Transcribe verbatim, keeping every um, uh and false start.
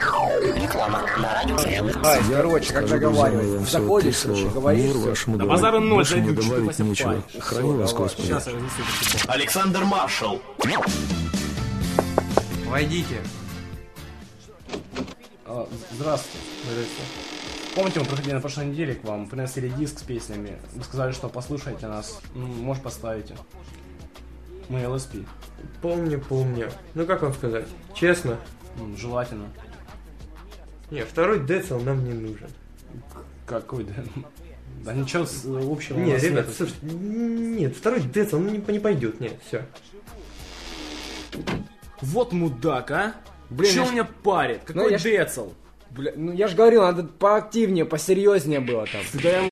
Реклама на радио. Ай, короче, как договаривались. Заходишь, слушай, говоришь все. Да базара ноль, зайди, добавить нечего. Храни вас, Господи. Сейчас я разнесу этот футбол. Александр Маршал. Войдите. А, здравствуйте. Помните, мы проходили на прошлой неделе к вам, приносили диск с песнями. Вы сказали, что послушайте нас. Ну, может, поставите. Мы эл эс пи. Помню, помню. Ну как вам сказать? Честно? М, Желательно. Не, второй децл нам не нужен. Какой, да? Да ничего с- общего. у Не, нас ребят, нету. слушайте, нет, второй децл ну, не, не пойдет, нет, все. Вот мудак, а? Блин, Че я у ж- меня парит? Ну, Какой я ж- децл? Бля, ну я же говорил, надо поактивнее, посерьезнее было там. Да я